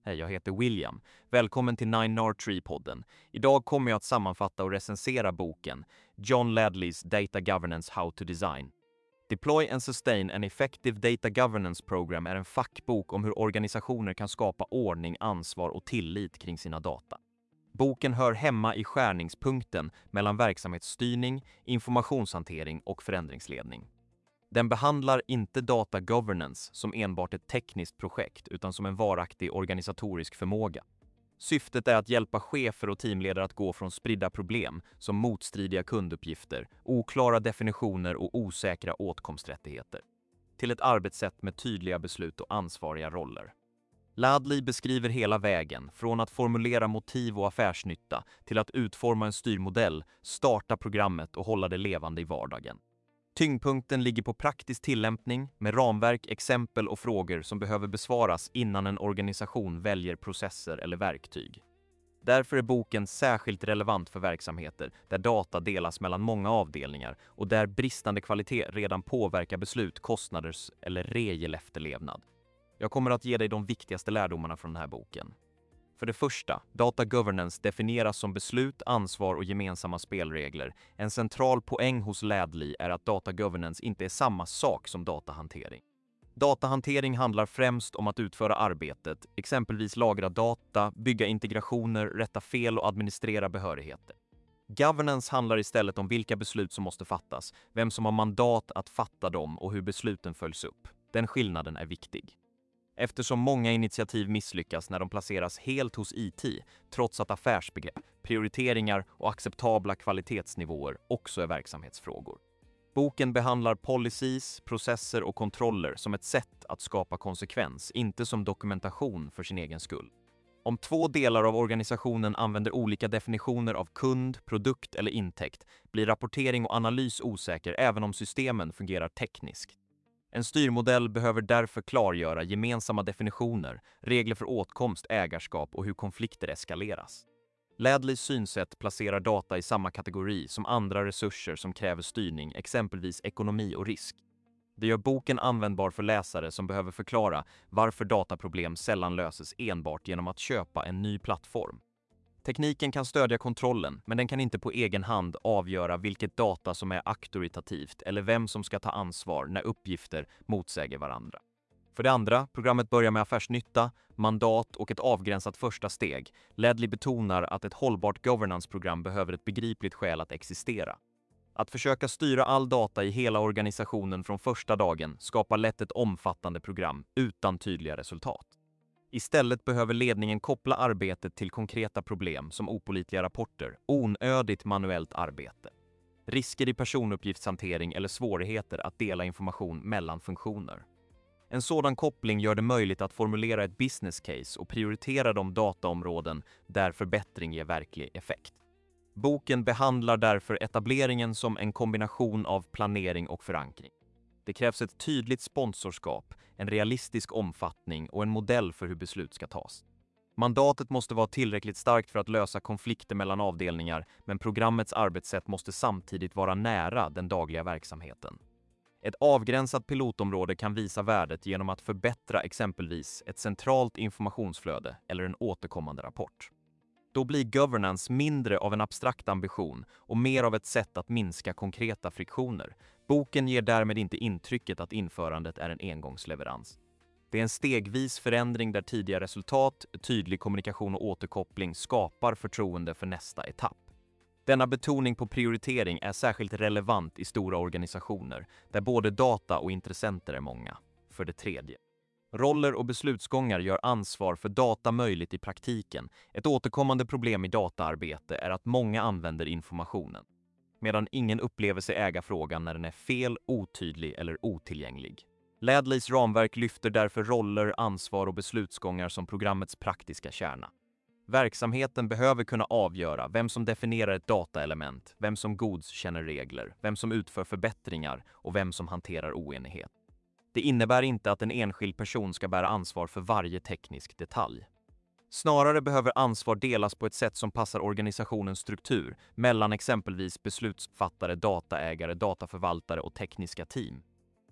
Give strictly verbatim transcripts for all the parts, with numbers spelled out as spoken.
Hej, jag heter William. Välkommen till Nine R Tree-podden. Idag kommer jag att sammanfatta och recensera boken John Ladleys Data Governance How to Design. Deploy and Sustain an Effective Data Governance Program är en fackbok om hur organisationer kan skapa ordning, ansvar och tillit kring sina data. Boken hör hemma i skärningspunkten mellan verksamhetsstyrning, informationshantering och förändringsledning. Den behandlar inte data governance som enbart ett tekniskt projekt utan som en varaktig organisatorisk förmåga. Syftet är att hjälpa chefer och teamledare att gå från spridda problem som motstridiga kunduppgifter, oklara definitioner och osäkra åtkomsträttigheter till ett arbetssätt med tydliga beslut och ansvariga roller. Ladley beskriver hela vägen, från att formulera motiv och affärsnytta till att utforma en styrmodell, starta programmet och hålla det levande i vardagen. Tyngdpunkten ligger på praktisk tillämpning med ramverk, exempel och frågor som behöver besvaras innan en organisation väljer processer eller verktyg. Därför är boken särskilt relevant för verksamheter där data delas mellan många avdelningar och där bristande kvalitet redan påverkar beslut, kostnaders eller regelefterlevnad. Jag kommer att ge dig de viktigaste lärdomarna från den här boken. För det första, data governance definieras som beslut, ansvar och gemensamma spelregler. En central poäng hos Ladley är att data governance inte är samma sak som datahantering. Datahantering handlar främst om att utföra arbetet, exempelvis lagra data, bygga integrationer, rätta fel och administrera behörigheter. Governance handlar istället om vilka beslut som måste fattas, vem som har mandat att fatta dem och hur besluten följs upp. Den skillnaden är viktig. Eftersom många initiativ misslyckas när de placeras helt hos I T, trots att affärsbegrepp, prioriteringar och acceptabla kvalitetsnivåer också är verksamhetsfrågor. Boken behandlar policies, processer och kontroller som ett sätt att skapa konsekvens, inte som dokumentation för sin egen skull. Om två delar av organisationen använder olika definitioner av kund, produkt eller intäkt blir rapportering och analys osäker även om systemen fungerar tekniskt. En styrmodell behöver därför klargöra gemensamma definitioner, regler för åtkomst, ägarskap och hur konflikter eskaleras. Ladleys synsätt placerar data i samma kategori som andra resurser som kräver styrning, exempelvis ekonomi och risk. Det gör boken användbar för läsare som behöver förklara varför dataproblem sällan löses enbart genom att köpa en ny plattform. Tekniken kan stödja kontrollen, men den kan inte på egen hand avgöra vilket data som är auktoritativt eller vem som ska ta ansvar när uppgifter motsäger varandra. För det andra, programmet börjar med affärsnytta, mandat och ett avgränsat första steg. Ladley betonar att ett hållbart governance-program behöver ett begripligt skäl att existera. Att försöka styra all data i hela organisationen från första dagen skapar lätt ett omfattande program utan tydliga resultat. Istället behöver ledningen koppla arbetet till konkreta problem som opålitliga rapporter, onödigt manuellt arbete, risker i personuppgiftshantering eller svårigheter att dela information mellan funktioner. En sådan koppling gör det möjligt att formulera ett business case och prioritera de dataområden där förbättring ger verklig effekt. Boken behandlar därför etableringen som en kombination av planering och förankring. Det krävs ett tydligt sponsorskap, en realistisk omfattning och en modell för hur beslut ska tas. Mandatet måste vara tillräckligt starkt för att lösa konflikter mellan avdelningar, men programmets arbetssätt måste samtidigt vara nära den dagliga verksamheten. Ett avgränsat pilotområde kan visa värdet genom att förbättra exempelvis ett centralt informationsflöde eller en återkommande rapport. Då blir governance mindre av en abstrakt ambition och mer av ett sätt att minska konkreta friktioner. Boken ger därmed inte intrycket att införandet är en engångsleverans. Det är en stegvis förändring där tidiga resultat, tydlig kommunikation och återkoppling skapar förtroende för nästa etapp. Denna betoning på prioritering är särskilt relevant i stora organisationer där både data och intressenter är många. För det tredje. Roller och beslutsgångar gör ansvar för data möjligt i praktiken. Ett återkommande problem i dataarbete är att många använder informationen, medan ingen upplever sig äga frågan när den är fel, otydlig eller otillgänglig. Ladleys ramverk lyfter därför roller, ansvar och beslutsgångar som programmets praktiska kärna. Verksamheten behöver kunna avgöra vem som definierar ett dataelement, vem som godkänner regler, vem som utför förbättringar och vem som hanterar oenighet. Det innebär inte att en enskild person ska bära ansvar för varje teknisk detalj. Snarare behöver ansvar delas på ett sätt som passar organisationens struktur mellan exempelvis beslutsfattare, dataägare, dataförvaltare och tekniska team.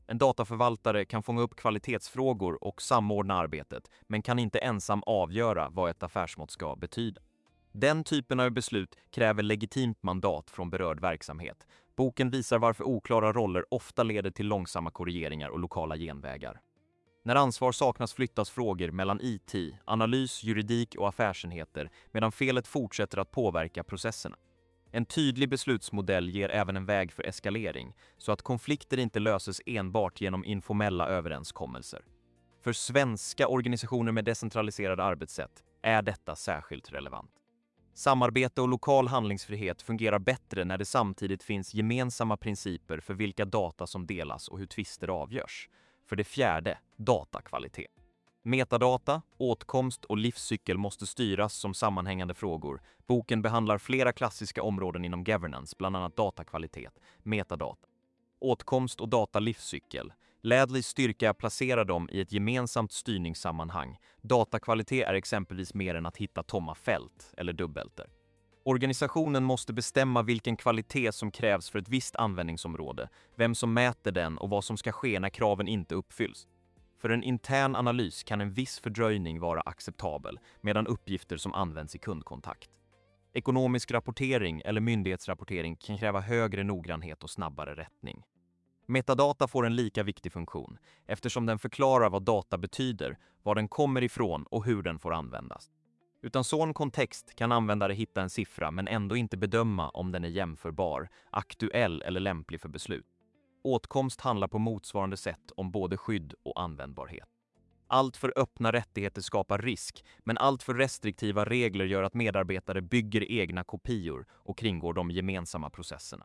En dataförvaltare kan fånga upp kvalitetsfrågor och samordna arbetet, men kan inte ensam avgöra vad ett affärsmått ska betyda. Den typen av beslut kräver legitimt mandat från berörd verksamhet. Boken visar varför oklara roller ofta leder till långsamma korrigeringar och lokala genvägar. När ansvar saknas flyttas frågor mellan I T, analys, juridik och affärsenheter medan felet fortsätter att påverka processerna. En tydlig beslutsmodell ger även en väg för eskalering, så att konflikter inte löses enbart genom informella överenskommelser. För svenska organisationer med decentraliserade arbetssätt är detta särskilt relevant. Samarbete och lokal handlingsfrihet fungerar bättre när det samtidigt finns gemensamma principer för vilka data som delas och hur tvister avgörs. För det fjärde, datakvalitet. Metadata, åtkomst och livscykel måste styras som sammanhängande frågor. Boken behandlar flera klassiska områden inom governance, bland annat datakvalitet, metadata, åtkomst och datalivscykel. Ladleys styrka är att placera dem i ett gemensamt styrningssammanhang. Datakvalitet är exempelvis mer än att hitta tomma fält eller dubbelter. Organisationen måste bestämma vilken kvalitet som krävs för ett visst användningsområde, vem som mäter den och vad som ska ske när kraven inte uppfylls. För en intern analys kan en viss fördröjning vara acceptabel, medan uppgifter som används i kundkontakt. Ekonomisk rapportering eller myndighetsrapportering kan kräva högre noggrannhet och snabbare rättning. Metadata får en lika viktig funktion, eftersom den förklarar vad data betyder, var den kommer ifrån och hur den får användas. Utan sådan kontext kan användare hitta en siffra men ändå inte bedöma om den är jämförbar, aktuell eller lämplig för beslut. Åtkomst handlar på motsvarande sätt om både skydd och användbarhet. Allt för öppna rättigheter skapar risk, men allt för restriktiva regler gör att medarbetare bygger egna kopior och kringgår de gemensamma processerna.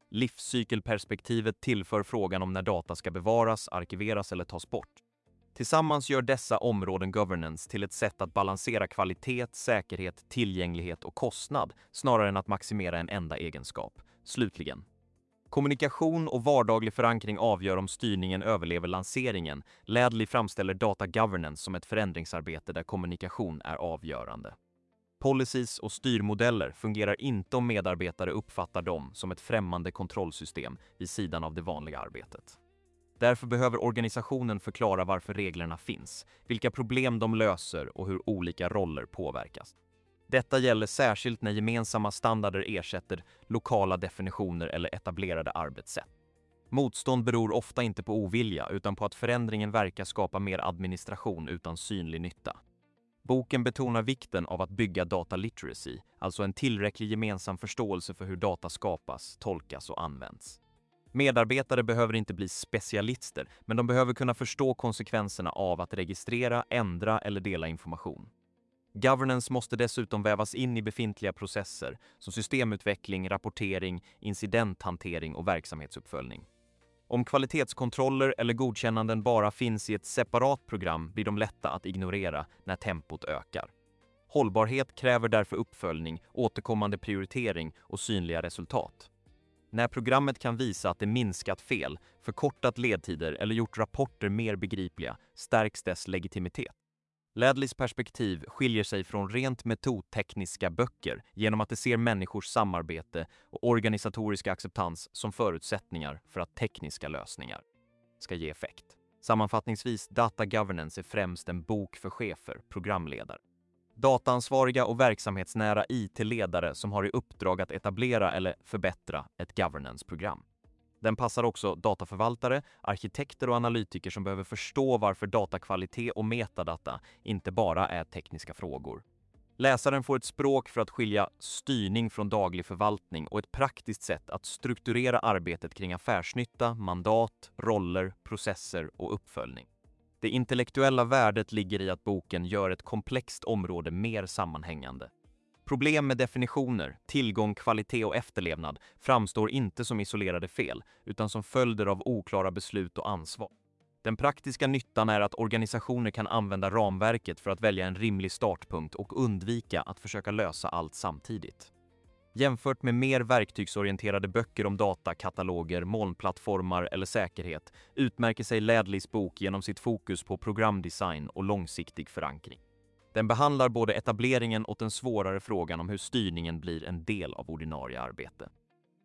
Livscykelperspektivet tillför frågan om när data ska bevaras, arkiveras eller tas bort. Tillsammans gör dessa områden governance till ett sätt att balansera kvalitet, säkerhet, tillgänglighet och kostnad snarare än att maximera en enda egenskap. Slutligen. Kommunikation och vardaglig förankring avgör om styrningen överlever lanseringen. Ladley framställer data governance som ett förändringsarbete där kommunikation är avgörande. Policies och styrmodeller fungerar inte om medarbetare uppfattar dem som ett främmande kontrollsystem vid sidan av det vanliga arbetet. Därför behöver organisationen förklara varför reglerna finns, vilka problem de löser och hur olika roller påverkas. Detta gäller särskilt när gemensamma standarder ersätter lokala definitioner eller etablerade arbetssätt. Motstånd beror ofta inte på ovilja utan på att förändringen verkar skapa mer administration utan synlig nytta. Boken betonar vikten av att bygga data literacy, alltså en tillräcklig gemensam förståelse för hur data skapas, tolkas och används. Medarbetare behöver inte bli specialister, men de behöver kunna förstå konsekvenserna av att registrera, ändra eller dela information. Governance måste dessutom vävas in i befintliga processer som systemutveckling, rapportering, incidenthantering och verksamhetsuppföljning. Om kvalitetskontroller eller godkännanden bara finns i ett separat program blir de lätta att ignorera när tempot ökar. Hållbarhet kräver därför uppföljning, återkommande prioritering och synliga resultat. När programmet kan visa att det minskat fel, förkortat ledtider eller gjort rapporter mer begripliga, stärks dess legitimitet. Ladleys perspektiv skiljer sig från rent metodtekniska böcker genom att det ser människors samarbete och organisatoriska acceptans som förutsättningar för att tekniska lösningar ska ge effekt. Sammanfattningsvis, Data Governance är främst en bok för chefer, programledare, dataansvariga och verksamhetsnära I T-ledare som har i uppdrag att etablera eller förbättra ett governance-program. Den passar också dataförvaltare, arkitekter och analytiker som behöver förstå varför datakvalitet och metadata inte bara är tekniska frågor. Läsaren får ett språk för att skilja styrning från daglig förvaltning och ett praktiskt sätt att strukturera arbetet kring affärsnytta, mandat, roller, processer och uppföljning. Det intellektuella värdet ligger i att boken gör ett komplext område mer sammanhängande. Problem med definitioner, tillgång, kvalitet och efterlevnad framstår inte som isolerade fel, utan som följder av oklara beslut och ansvar. Den praktiska nyttan är att organisationer kan använda ramverket för att välja en rimlig startpunkt och undvika att försöka lösa allt samtidigt. Jämfört med mer verktygsorienterade böcker om data, kataloger, molnplattformar eller säkerhet utmärker sig Ladleys bok genom sitt fokus på programdesign och långsiktig förankring. Den behandlar både etableringen och den svårare frågan om hur styrningen blir en del av ordinarie arbete.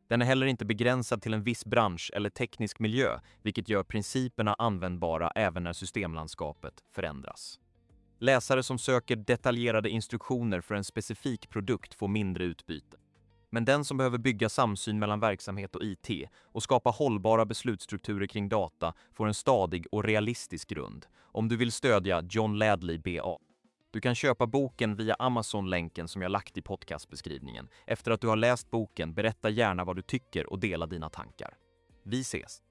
Den är heller inte begränsad till en viss bransch eller teknisk miljö, vilket gör principerna användbara även när systemlandskapet förändras. Läsare som söker detaljerade instruktioner för en specifik produkt får mindre utbyte. Men den som behöver bygga samsyn mellan verksamhet och I T och skapa hållbara beslutsstrukturer kring data får en stadig och realistisk grund. Om du vill stödja John Ladley B A. Du kan köpa boken via Amazon-länken som jag lagt i podcastbeskrivningen. Efter att du har läst boken, berätta gärna vad du tycker och dela dina tankar. Vi ses!